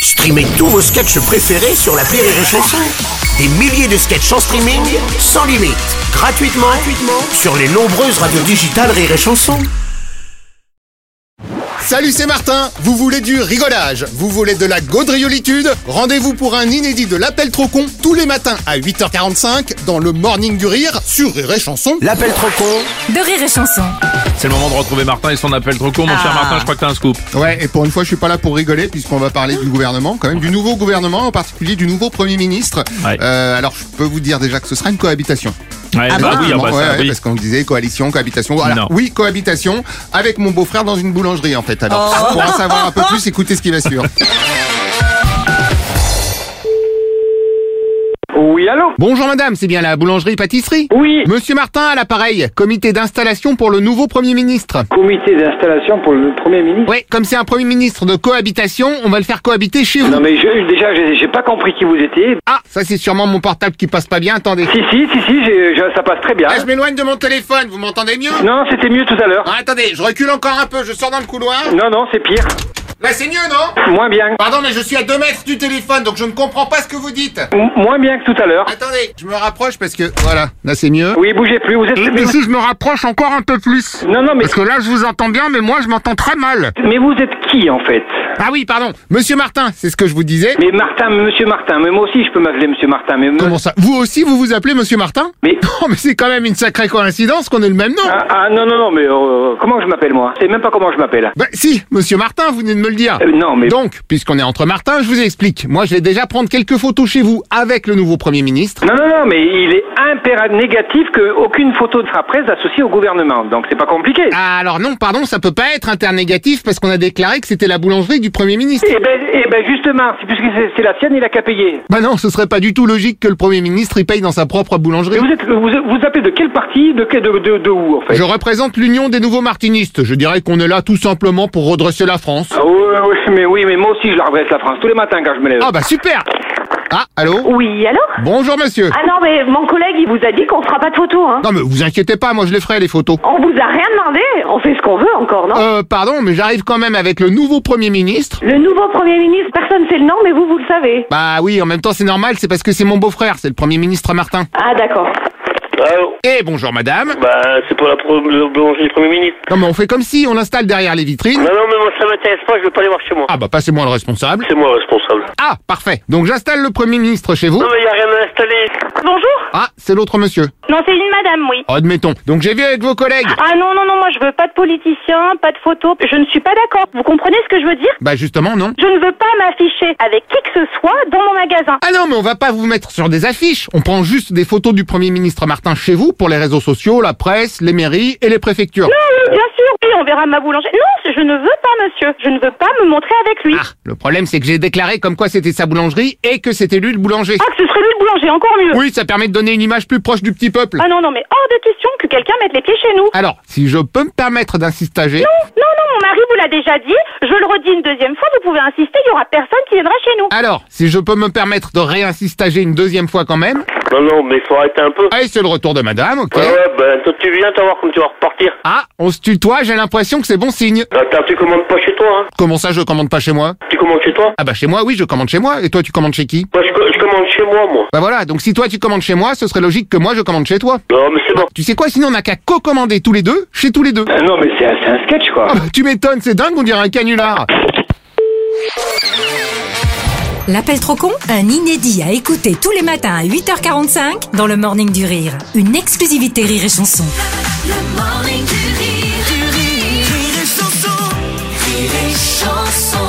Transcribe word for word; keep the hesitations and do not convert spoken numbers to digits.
Streamez tous vos sketchs préférés sur l'appli Rire et Chanson. Des milliers de sketchs en streaming, sans limite, gratuitement, gratuitement sur les nombreuses radios digitales Rire et Chanson. Salut, c'est Martin. Vous voulez du rigolage? Vous voulez de la gaudriolitude? Rendez-vous pour un inédit de l'Appel trop con tous les matins à huit heures quarante-cinq dans le Morning du Rire sur Rire et Chanson. L'Appel trop con de Rire et Chanson. C'est le moment de retrouver Martin et son appel trop con. Mon Ah. cher Martin, je crois que t'as un scoop. Ouais, et pour une fois, je suis pas là pour rigoler puisqu'on va parler du gouvernement, quand même, du nouveau gouvernement, en particulier du nouveau Premier ministre. Ouais. Euh, alors, je peux vous dire déjà que ce sera une cohabitation. Ouais, Ah bah oui, ah bah ouais, ça, ouais, oui. parce qu'on disait coalition, cohabitation. Voilà. Non. Oui, cohabitation avec mon beau-frère dans une boulangerie, en fait. Alors, pour en savoir un peu plus, écoutez ce qu'il assure. Oui, allô? Bonjour madame, c'est bien la boulangerie-pâtisserie? Oui, Monsieur Martin à l'appareil, comité d'installation pour le nouveau Premier ministre. comité d'installation pour le Premier ministre. Oui, comme c'est un Premier ministre de cohabitation, on va le faire cohabiter chez vous. Non mais je, déjà, j'ai j'ai pas compris qui vous étiez. Ah, ça c'est sûrement mon portable qui passe pas bien, attendez. Si, si, si, si, j'ai- je- ça passe très bien. Ah, je m'éloigne de mon téléphone, vous m'entendez mieux? Non, c'était mieux tout à l'heure. Ah, attendez, je recule encore un peu, je sors dans le couloir. Non, non, c'est pire. Là c'est mieux, non? Moins bien. Pardon, mais je suis à deux mètres du téléphone, donc je ne comprends pas ce que vous dites. M- moins bien que tout à l'heure. Attendez, je me rapproche parce que, voilà, là c'est mieux. Oui, bougez plus, vous êtes... Et si je me rapproche encore un peu plus? Non, non, mais... Parce que là je vous entends bien, mais moi je m'entends très mal. Mais vous êtes qui, en fait? Ah oui, pardon, Monsieur Martin, c'est ce que je vous disais. Mais Martin, Monsieur Martin, mais moi aussi je peux m'appeler Monsieur Martin, mais... Comment ça? Vous aussi, vous vous appelez Monsieur Martin? Mais... Oh, mais c'est quand même une sacrée coïncidence qu'on ait le même nom. Ah, ah, non, non, non, mais euh, comment je m'appelle, moi? C'est même pas comment je m'appelle. Bah si, Monsieur Martin, vous venez de me le dire. Euh, non, mais... Donc, puisqu'on est entre Martin, je vous explique. Moi, je vais déjà prendre quelques photos chez vous avec le nouveau Premier ministre. Non, non, non, mais il est impératif négatif qu'aucune photo ne sera presse associée au gouvernement. Donc c'est pas compliqué. Ah, alors non, pardon, ça peut pas être internégatif parce qu'on a déclaré que c'était la boulangerie du Premier ministre. Eh ben, eh ben justement, c'est- puisque c'est c'est la sienne, il a qu'à payer. Bah non, ce serait pas du tout logique que le Premier ministre y paye dans sa propre Mais boulangerie. vous êtes, vous, vous appelez de quel parti, de, quel- de, de, de où en fait? Je représente l'Union des Nouveaux Martinistes. Je dirais qu'on est là tout simplement pour redresser la France. Ah, oui, oui, mais oui, mais moi aussi je la redresse la France tous les matins quand je me lève. Ah bah super. Ah, allô? Oui, allô? Bonjour monsieur. Ah non, mais mon collègue, il vous a dit qu'on fera pas de photos, hein. Non mais vous inquiétez pas, moi je les ferai les photos. On vous a rien demandé, on fait ce qu'on veut encore, non? Euh, pardon, mais j'arrive quand même avec le nouveau Premier ministre. Le nouveau Premier ministre, personne sait le nom, mais vous, vous le savez. Bah oui, en même temps c'est normal, c'est parce que c'est mon beau-frère, c'est le Premier ministre Martin. Ah d'accord. Allô? Eh bonjour madame. Bah, c'est pour la pro- le boulangerie du Premier ministre. Non mais on fait comme si, on l'installe derrière les vitrines. Non, non, mais moi, ça m'intéresse pas, je veux pas aller voir chez moi. Ah bah passez-moi le responsable. C'est moi le responsable. Ah, parfait. Donc j'installe le Premier ministre chez vous. Non, mais y a rien à installer. Bonjour? Ah, c'est l'autre monsieur. Non, c'est une madame, oui. Admettons. Donc j'ai vu avec vos collègues. Ah non, non, non, moi je veux pas de politiciens, pas de photos. Je ne suis pas d'accord. Vous comprenez ce que je veux dire? Bah justement non. Je ne veux pas m'afficher avec qui que ce soit dans mon magasin. Ah non, mais on va pas vous mettre sur des affiches. On prend juste des photos du Premier ministre Martin chez vous pour les réseaux sociaux, la presse, les mairies et les préfectures. Non, oui, bien sûr, oui, on verra ma boulangerie. Non, je ne veux pas, monsieur. Je ne veux pas me montrer avec lui. Ah, le problème c'est que j'ai déclaré comme quoi c'était sa boulangerie et que c'était lui le boulanger. Ah, que ce serait lui le boulanger, encore mieux. Oui, ça permet de donner une image plus proche du petit peuple. Ah non, non, mais hors de question que quelqu'un mette les pieds chez nous. Alors, si je peux me permettre d'insister. Non, non, non, mon mari vous l'a déjà dit. Je le redis une deuxième fois, vous pouvez insister, il y aura personne qui viendra chez nous. Alors, si je peux me permettre de réinsistager une deuxième fois quand même. Non, non, mais faut arrêter un peu. Allez, c'est le retour de madame, ok. Ouais, ouais, ben, toi, tu viens, t'as voir comme tu vas repartir. Ah, on se tutoie, j'ai l'impression que c'est bon signe. Attends, tu commandes pas chez toi, hein? Comment ça, je commande pas chez moi? Tu commandes chez toi? Ah bah chez moi, oui, je commande chez moi. Et toi, tu commandes chez qui? Moi, je, co- je commande chez moi, moi. Bah voilà, donc si toi tu commandes chez moi, ce serait logique que moi je commande chez toi. Non, mais c'est bon. Tu sais quoi, sinon on n'a qu'à co-commander tous les deux, chez tous les deux. Ah non, mais c'est un, c'est un sketch quoi. Ah bah tu m'étonnes, c'est dingue, on dirait un canular. L'appel trop con, un inédit à écouter tous les matins à huit heures quarante-cinq dans le Morning du Rire. Une exclusivité Rire et Chanson. Le morning du rire, du rire, rire et chanson, rire et chanson.